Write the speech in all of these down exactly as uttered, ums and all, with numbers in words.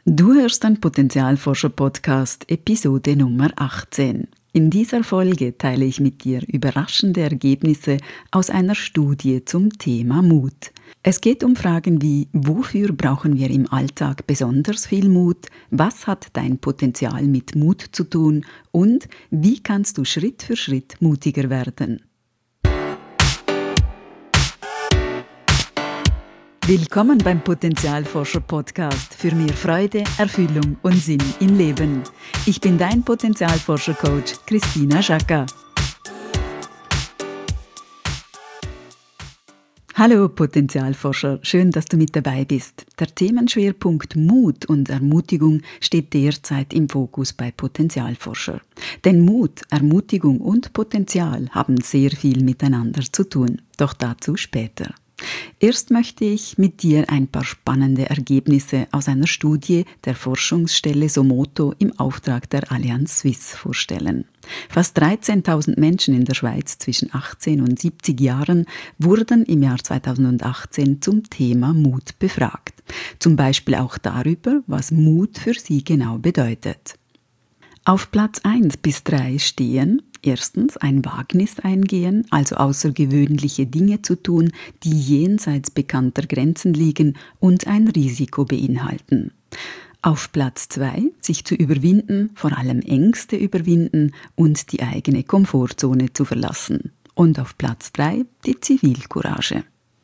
Du hörst den Potenzialforscher-Podcast, Episode Nummer achtzehn. In dieser Folge teile ich mit dir überraschende Ergebnisse aus einer Studie zum Thema Mut. Es geht um Fragen wie: Wofür brauchen wir im Alltag besonders viel Mut? Was hat dein Potenzial mit Mut zu tun? Und wie kannst du Schritt für Schritt mutiger werden? Willkommen beim Potenzialforscher-Podcast für mehr Freude, Erfüllung und Sinn im Leben. Ich bin dein Potenzialforscher-Coach Christina Schaka. Hallo Potenzialforscher, schön, dass du mit dabei bist. Der Themenschwerpunkt Mut und Ermutigung steht derzeit im Fokus bei Potenzialforscher. Denn Mut, Ermutigung und Potenzial haben sehr viel miteinander zu tun. Doch dazu später. Erst möchte ich mit dir ein paar spannende Ergebnisse aus einer Studie der Forschungsstelle Somoto im Auftrag der Allianz Suisse vorstellen. Fast dreizehntausend Menschen in der Schweiz zwischen achtzehn und siebzig Jahren wurden im Jahr zweitausendachtzehn zum Thema Mut befragt. Zum Beispiel auch darüber, was Mut für sie genau bedeutet. Auf Platz eins bis drei stehen: Erstens, ein Wagnis eingehen, also außergewöhnliche Dinge zu tun, die jenseits bekannter Grenzen liegen und ein Risiko beinhalten. Auf Platz zwei, sich zu überwinden, vor allem Ängste überwinden und die eigene Komfortzone zu verlassen. Und auf Platz drei, die Zivilcourage.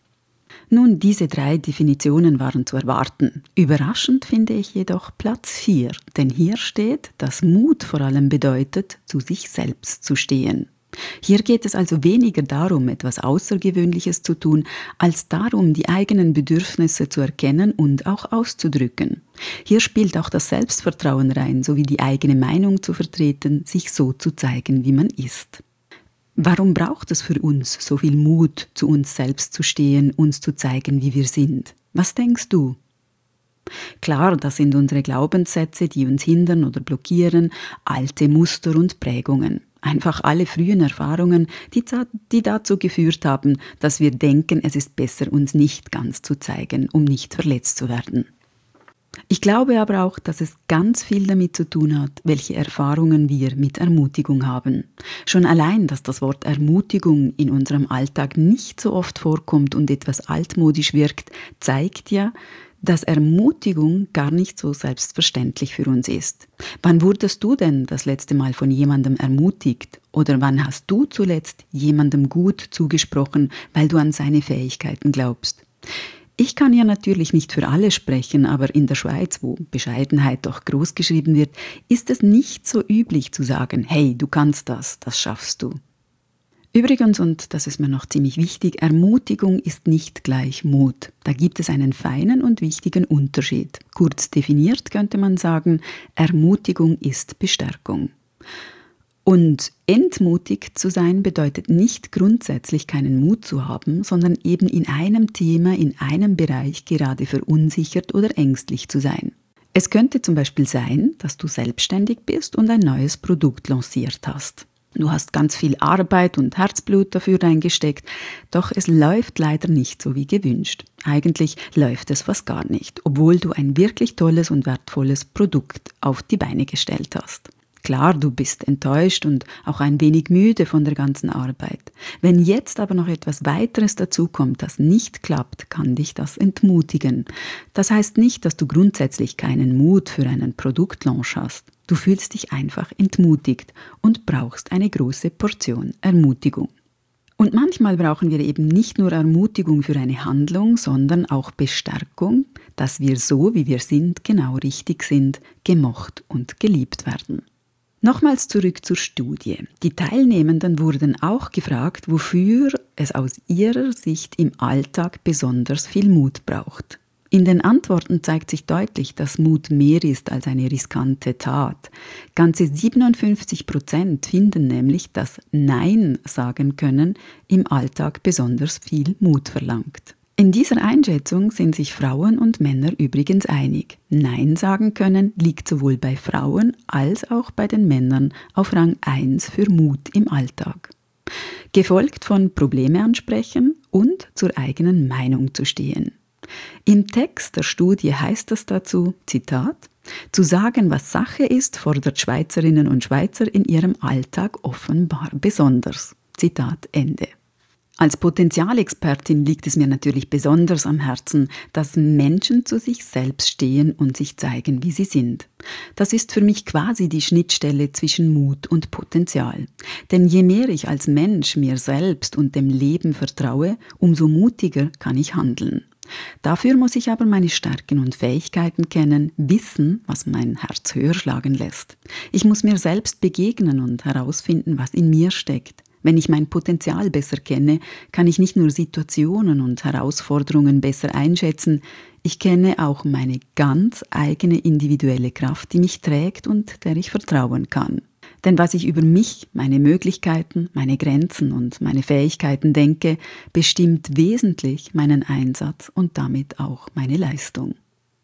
Nun, diese drei Definitionen waren zu erwarten. Überraschend finde ich jedoch Platz vier, denn hier steht, dass Mut vor allem bedeutet, zu sich selbst zu stehen. Hier geht es also weniger darum, etwas Außergewöhnliches zu tun, als darum, die eigenen Bedürfnisse zu erkennen und auch auszudrücken. Hier spielt auch das Selbstvertrauen rein, sowie die eigene Meinung zu vertreten, sich so zu zeigen, wie man ist. Warum braucht es für uns so viel Mut, zu uns selbst zu stehen, uns zu zeigen, wie wir sind? Was denkst du? Klar, das sind unsere Glaubenssätze, die uns hindern oder blockieren, alte Muster und Prägungen. Einfach alle frühen Erfahrungen, die, die dazu geführt haben, dass wir denken, es ist besser, uns nicht ganz zu zeigen, um nicht verletzt zu werden. Ich glaube aber auch, dass es ganz viel damit zu tun hat, welche Erfahrungen wir mit Ermutigung haben. Schon allein, dass das Wort Ermutigung in unserem Alltag nicht so oft vorkommt und etwas altmodisch wirkt, zeigt ja, dass Ermutigung gar nicht so selbstverständlich für uns ist. Wann wurdest du denn das letzte Mal von jemandem ermutigt? Oder wann hast du zuletzt jemandem gut zugesprochen, weil du an seine Fähigkeiten glaubst? Ich kann ja natürlich nicht für alle sprechen, aber in der Schweiz, wo Bescheidenheit doch groß geschrieben wird, ist es nicht so üblich zu sagen: Hey, du kannst das, das schaffst du. Übrigens, und das ist mir noch ziemlich wichtig, Ermutigung ist nicht gleich Mut. Da gibt es einen feinen und wichtigen Unterschied. Kurz definiert könnte man sagen, Ermutigung ist Bestärkung. Und entmutigt zu sein bedeutet nicht grundsätzlich keinen Mut zu haben, sondern eben in einem Thema, in einem Bereich gerade verunsichert oder ängstlich zu sein. Es könnte zum Beispiel sein, dass du selbstständig bist und ein neues Produkt lanciert hast. Du hast ganz viel Arbeit und Herzblut dafür reingesteckt, doch es läuft leider nicht so wie gewünscht. Eigentlich läuft es fast gar nicht, obwohl du ein wirklich tolles und wertvolles Produkt auf die Beine gestellt hast. Klar, du bist enttäuscht und auch ein wenig müde von der ganzen Arbeit. Wenn jetzt aber noch etwas weiteres dazukommt, das nicht klappt, kann dich das entmutigen. Das heißt nicht, dass du grundsätzlich keinen Mut für einen Produktlaunch hast. Du fühlst dich einfach entmutigt und brauchst eine große Portion Ermutigung. Und manchmal brauchen wir eben nicht nur Ermutigung für eine Handlung, sondern auch Bestärkung, dass wir so, wie wir sind, genau richtig sind, gemocht und geliebt werden. Nochmals zurück zur Studie. Die Teilnehmenden wurden auch gefragt, wofür es aus ihrer Sicht im Alltag besonders viel Mut braucht. In den Antworten zeigt sich deutlich, dass Mut mehr ist als eine riskante Tat. Ganze siebenundfünfzig Prozent finden nämlich, dass Nein sagen können im Alltag besonders viel Mut verlangt. In dieser Einschätzung sind sich Frauen und Männer übrigens einig. Nein sagen können liegt sowohl bei Frauen als auch bei den Männern auf Rang eins für Mut im Alltag. Gefolgt von Probleme ansprechen und zur eigenen Meinung zu stehen. Im Text der Studie heißt es dazu, Zitat, zu sagen, was Sache ist, fordert Schweizerinnen und Schweizer in ihrem Alltag offenbar besonders. Zitat Ende. Als Potenzialexpertin liegt es mir natürlich besonders am Herzen, dass Menschen zu sich selbst stehen und sich zeigen, wie sie sind. Das ist für mich quasi die Schnittstelle zwischen Mut und Potenzial. Denn je mehr ich als Mensch mir selbst und dem Leben vertraue, umso mutiger kann ich handeln. Dafür muss ich aber meine Stärken und Fähigkeiten kennen, wissen, was mein Herz höher schlagen lässt. Ich muss mir selbst begegnen und herausfinden, was in mir steckt. Wenn ich mein Potenzial besser kenne, kann ich nicht nur Situationen und Herausforderungen besser einschätzen, ich kenne auch meine ganz eigene individuelle Kraft, die mich trägt und der ich vertrauen kann. Denn was ich über mich, meine Möglichkeiten, meine Grenzen und meine Fähigkeiten denke, bestimmt wesentlich meinen Einsatz und damit auch meine Leistung.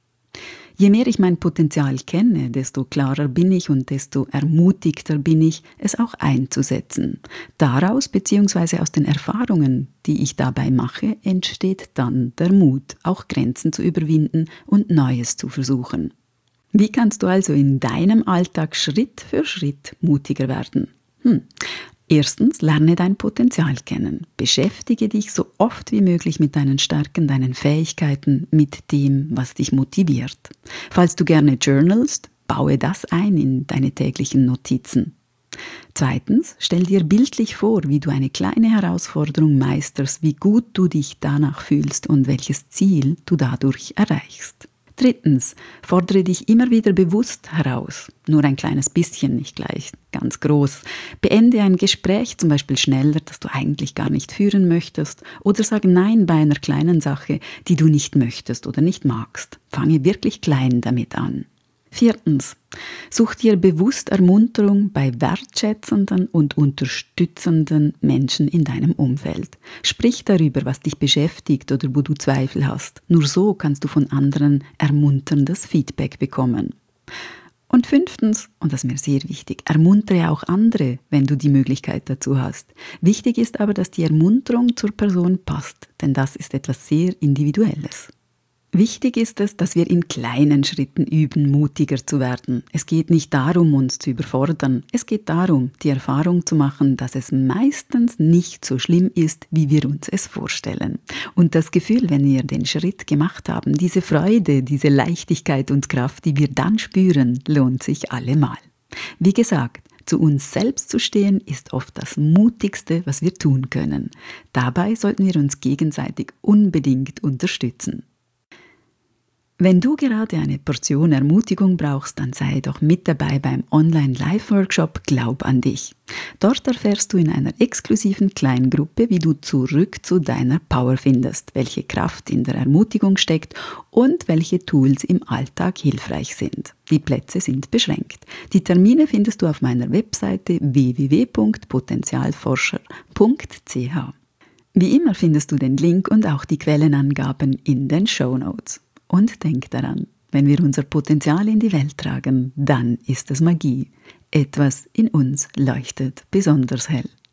Je mehr ich mein Potenzial kenne, desto klarer bin ich und desto ermutigter bin ich, es auch einzusetzen. Daraus bzw. aus den Erfahrungen, die ich dabei mache, entsteht dann der Mut, auch Grenzen zu überwinden und Neues zu versuchen. Wie kannst du also in deinem Alltag Schritt für Schritt mutiger werden? Hm. Erstens, lerne dein Potenzial kennen. Beschäftige dich so oft wie möglich mit deinen Stärken, deinen Fähigkeiten, mit dem, was dich motiviert. Falls du gerne journalst, baue das ein in deine täglichen Notizen. Zweitens, stell dir bildlich vor, wie du eine kleine Herausforderung meisterst, wie gut du dich danach fühlst und welches Ziel du dadurch erreichst. Drittens, fordere dich immer wieder bewusst heraus. Nur ein kleines bisschen, nicht gleich ganz groß. Beende ein Gespräch zum Beispiel schneller, das du eigentlich gar nicht führen möchtest, oder sag Nein bei einer kleinen Sache, die du nicht möchtest oder nicht magst. Fange wirklich klein damit an. Viertens, such dir bewusst Ermunterung bei wertschätzenden und unterstützenden Menschen in deinem Umfeld. Sprich darüber, was dich beschäftigt oder wo du Zweifel hast. Nur so kannst du von anderen ermunterndes Feedback bekommen. Und fünftens, und das ist mir sehr wichtig, ermuntere auch andere, wenn du die Möglichkeit dazu hast. Wichtig ist aber, dass die Ermunterung zur Person passt, denn das ist etwas sehr Individuelles. Wichtig ist es, dass wir in kleinen Schritten üben, mutiger zu werden. Es geht nicht darum, uns zu überfordern. Es geht darum, die Erfahrung zu machen, dass es meistens nicht so schlimm ist, wie wir uns es vorstellen. Und das Gefühl, wenn wir den Schritt gemacht haben, diese Freude, diese Leichtigkeit und Kraft, die wir dann spüren, lohnt sich allemal. Wie gesagt, zu uns selbst zu stehen, ist oft das Mutigste, was wir tun können. Dabei sollten wir uns gegenseitig unbedingt unterstützen. Wenn du gerade eine Portion Ermutigung brauchst, dann sei doch mit dabei beim Online-Live-Workshop Glaub an dich. Dort erfährst du in einer exklusiven Kleingruppe, wie du zurück zu deiner Power findest, welche Kraft in der Ermutigung steckt und welche Tools im Alltag hilfreich sind. Die Plätze sind beschränkt. Die Termine findest du auf meiner Webseite w w w punkt potenzialforscher punkt c h. Wie immer findest du den Link und auch die Quellenangaben in den Shownotes. Und denk daran, wenn wir unser Potenzial in die Welt tragen, dann ist es Magie. Etwas in uns leuchtet besonders hell.